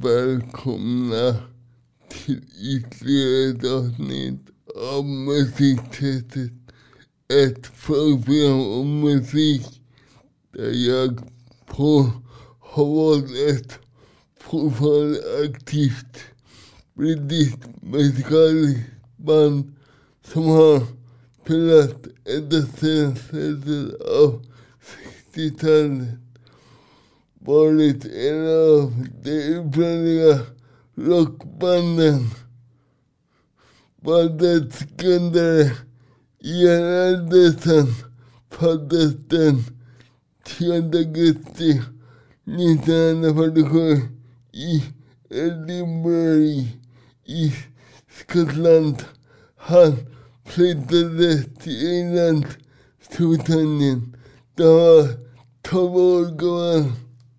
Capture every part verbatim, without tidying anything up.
välkomna till ytterligare ett avsnitt av Musiktestet. Ett program om musik där jag på har varit ett fortfarande aktivt brittiskt musikaliskt band som har spelat ända sedan slutet av sextiotalet. Varit en av de ursprungliga rockbanden. Bandets grundare Ian Anderson föddes den tionde augusti nittonhundrafyrtiosju i Edinburgh i Skottland. Han flyttade till England, Storbritannien, då han var tolv år gammal.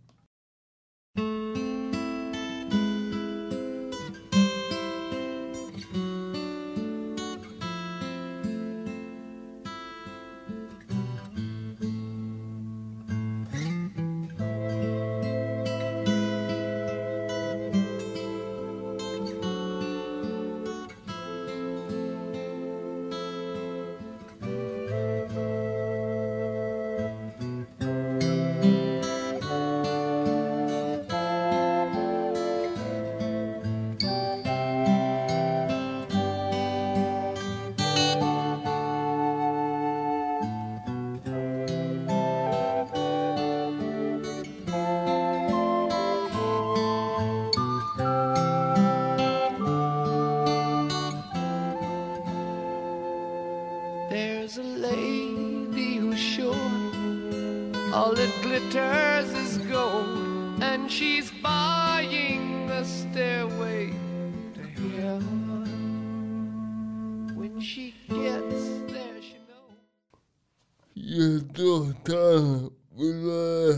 There's a lady who's sure all that glitters is gold, and she's buying the stairway to heaven. When she gets there, she knows. Göteborgsdagen var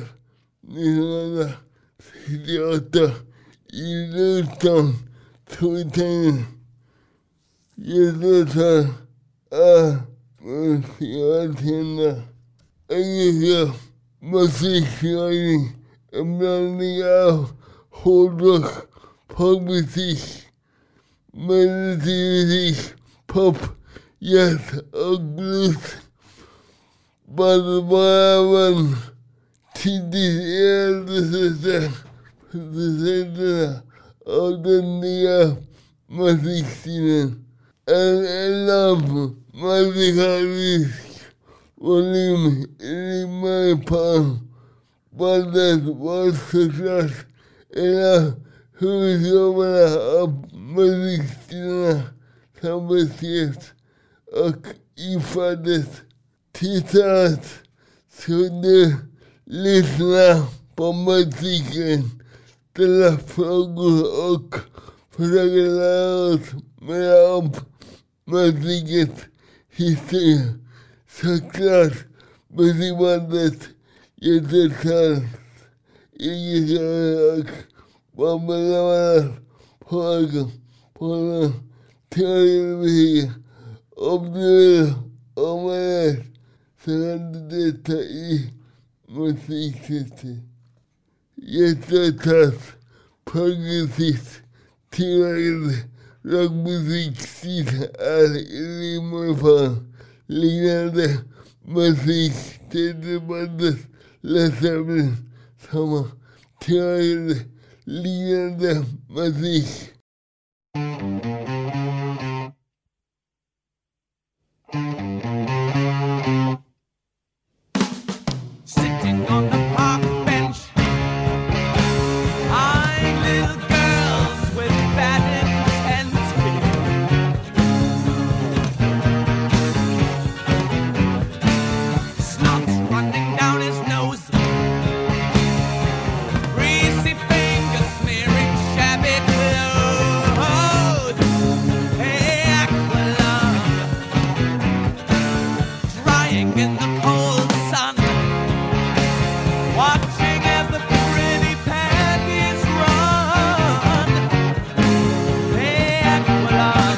nittonhundrasextioåtta i Luton, Storbritannien. Göteborgsdagen är musikantena engelska musikskrivning, en blandning av hårdrock, popmusik, melodimusik, pop, jazz och blues. Bandet var även tidigt äldre producenterna av den nya musikstilen. En enorm musikalisk volym rimmar på. Bandet var såklart en av huvudjobbarna av musikstilarna som beskrevs och ifrågades. Tittat kunde lyssna på musiken, ställa frågor och försöka lära oss mer om musikens historia. Såklart musikbandet Göteborgsdagens egenskaper och vad medlemmarnas påverkan på den teorin. Om du vill om det så kan du delta i Musiktestet. Göteborgsdagens progressivt tillverkade rockmusikstil är i rimmer liknande musik till bandet Led Zeppelin som tillverkade liknande musik. Sitting on the park bench, eyeing little girls with bad intent. Snot running down his nose, greasy fingers smearing shabby clothes. Hey, Aqualung, drying in the cold sun, watching as the pretty panties run. Hey, Aqualung,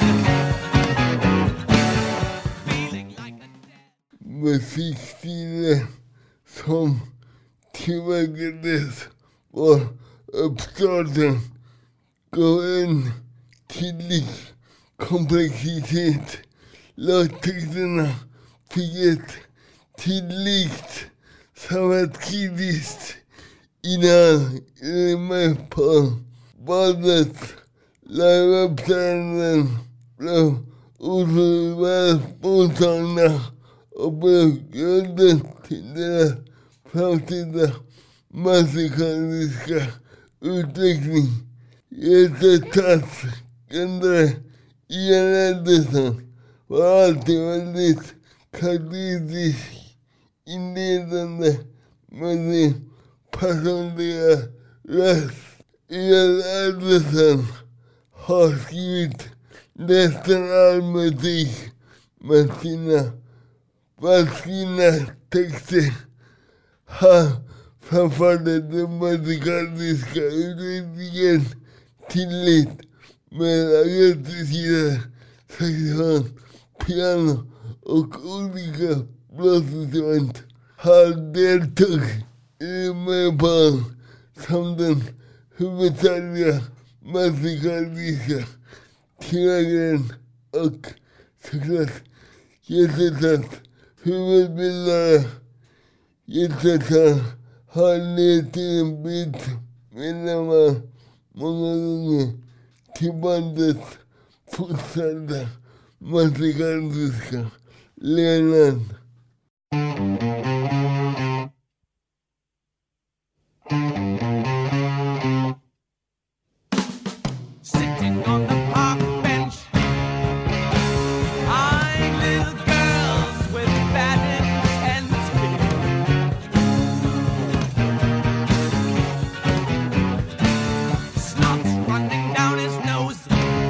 feeling like a dead. Musikstilen som tillverkades var uppstarten gehören täglich Komplexität laut Texterna fiket tydligt samhällskritiskt innan med på badet liveuppträdanden blev otroligt mottagna och blev grunden till deras framtida musikaliska utveckling. Jättetackande Ian Anderson var alltid väldigt karaktäristisk inledande med sin personliga röst. Ian Anderson har skrivit nästan all musik med sina välskrivna texter. Han framförde den musikaliska utvecklingen tydligt med aggressiva saxofon, piano och olika blåsinstrument. Han deltog i Melbourne som den huvudsakliga musikaliska teatern och såklart jättetack huvudbildare. Jättetack har lett till en bit medlemmar många gånger till bandets fortsatta musikaliska levnad. Sitting on the park bench, eyeing little girls with bad intent. Snot's running down his nose,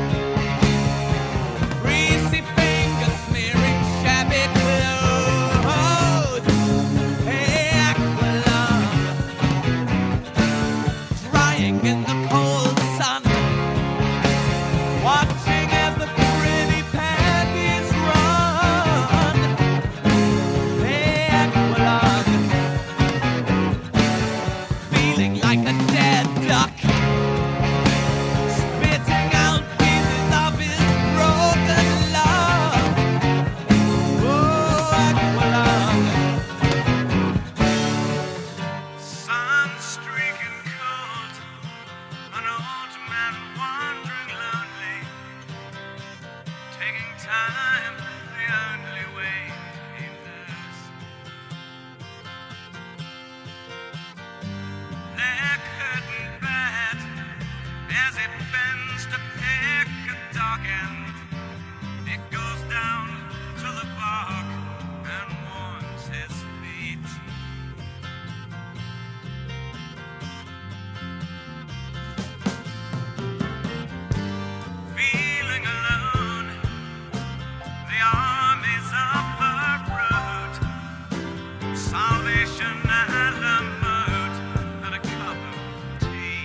greasy fingers smearing shabby clothes. Hey, Aqualung, drying in the cold sun, watching as the pretty panties run. Hey, Aqualung, feeling like a dead duck, spitting out pieces of his broken love. Oh, Aqualung, sun streaking cold, an old man wandering lonely, taking time the only way he knows. They're curtain bad as it bends to pick a dog end. It goes down to the bark and warms his feet. Feeling alone, the armies of the road, salvation at the mode, and a cup of tea.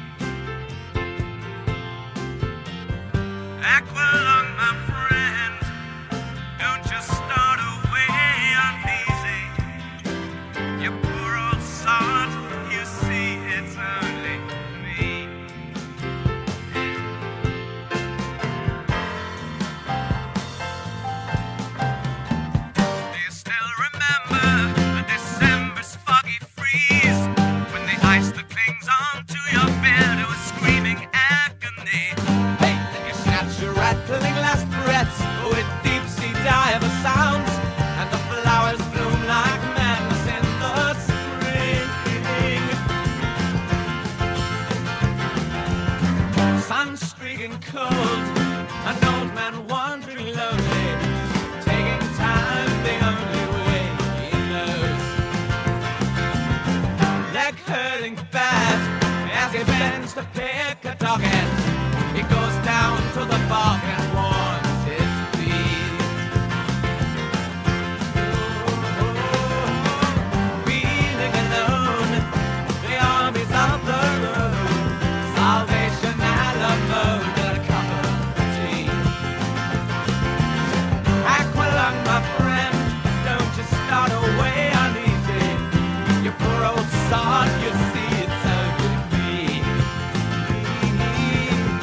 Aqualung, my friend, don't just start away uneasy. You poor old sod, you see it's only me. Do you still remember a December's foggy freeze, when the ice that clings onto your beard was screaming agony? Hey, and you snatch your rattling last breaths with deep sea diver sounds, and the flowers bloom like madness in the spring. Sun streaking cold, an old man wandering lonely, taking time the only way he knows. Leg hurting bad as he bends to pick a dog end. He goes down to the bog and warms his feet. Feeling alone, the armies of the road, salvation at a mode, and a cup of tea. Aqualung, my friend, don't you start away uneasy. You poor old sod, you see it's only me.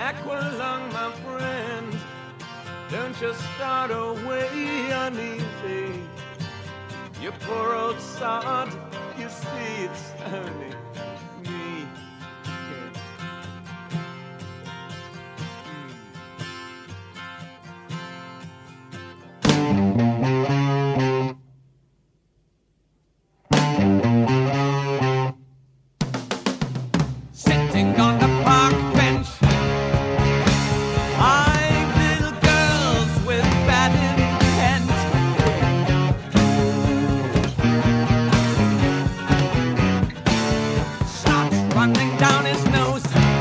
Aqualung, my friend, don't just start away uneasy. You poor old sod, you see it's only me. Sitting on the park bench, five little girls with bad intent. Starts running down his nose,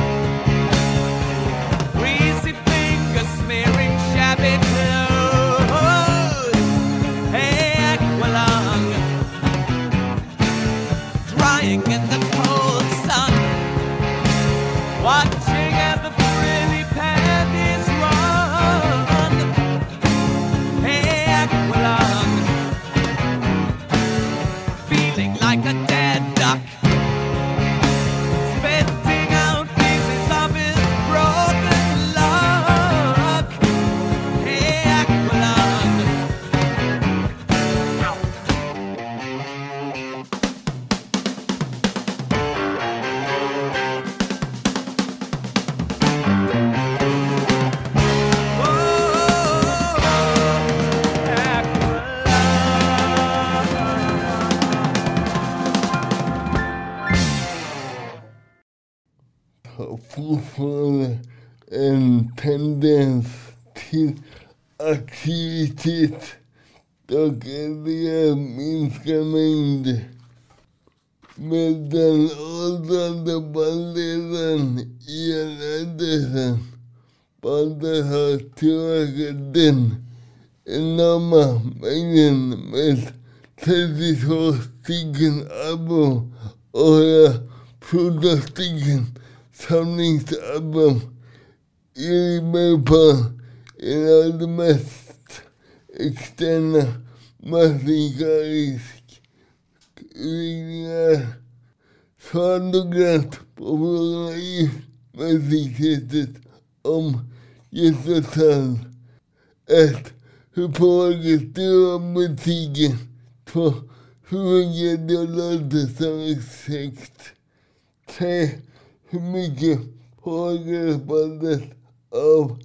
greasy fingers smearing shabby clothes. Hey, Aqualung, drying in the cold sun, watching as the frilly panties run. Hey, Aqualung, feeling like a dead duck, spitting out pieces of his broken luck. Hey, Aqualung, har fortfarande en tendens till aktivitet, dock är det minskad mängd. Med den åldrande bandledaren Ian Anderson, bandet har tillverkat den enorma mängden med trettiotvå stycken album och fjorton stycken samlingsalbum. I mig på en av de mest externa musikaliska utgivningar. Svarandogränt på frågorna i musiksättet om gästeltal. ett. Hur påverkar du av musiken? två. Hur mycket du låter som exakt? tre. Hur mycket påverkar bandet av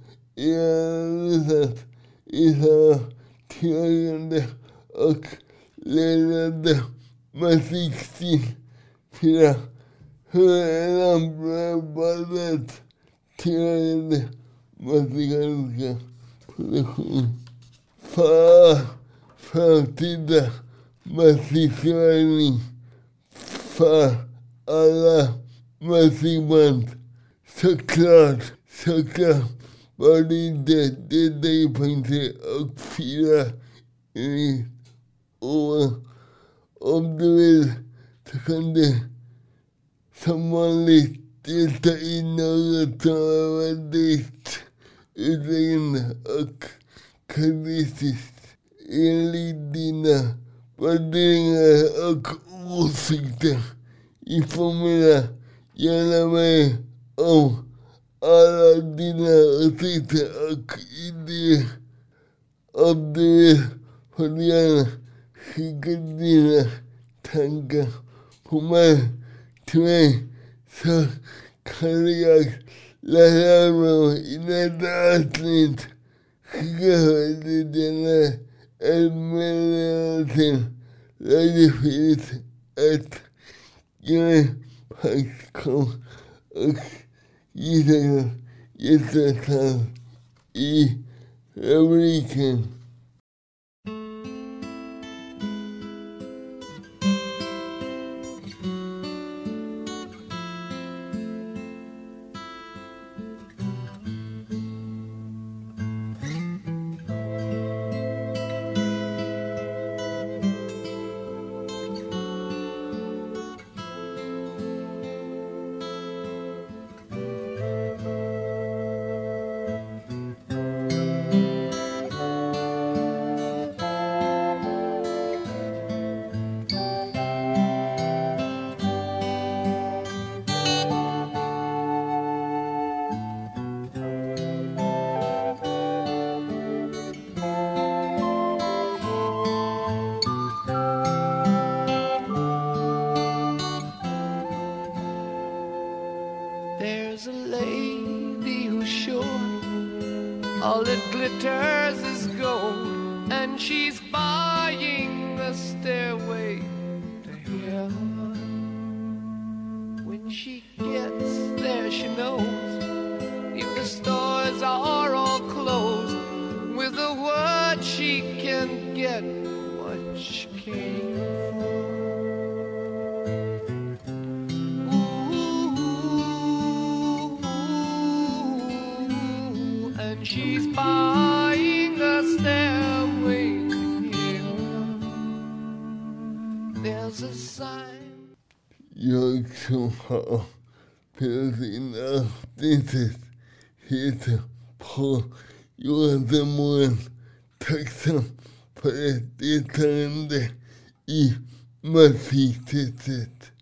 er era tillgående och ledande musikstil? fyra. Hur är bandet tillgående musikaliska produktion? För framtida musikvärvning för alla musikband. Såklart, såklart var det inte det dig punkter och fyra i år. Om du vill så kan du som vanligt delta i något som är väldigt utläggande och karaktäristiskt enligt dina värderingar och åsikter. Informera gärna mig om alla dina åsikter och idéer. Om du vill får du gärna skicka dina tankar på mig till mig, så kan jag lära mig i nästa avsnitt. Skicka till dina meddelanden till radiofilm ett gmail.com och gissa gästeltal i rubriken. all that glitters is gold, and she's buying the stairway to heaven. When she gets there, she knows if the stores are all closed, with a word she can get what she came for. Ooh, and she's buying a stairway to heaven. There's a sign. Jag som har Perin avsnittet heter på Johannemålen. Tacksam för ett deltagande i musiktestet.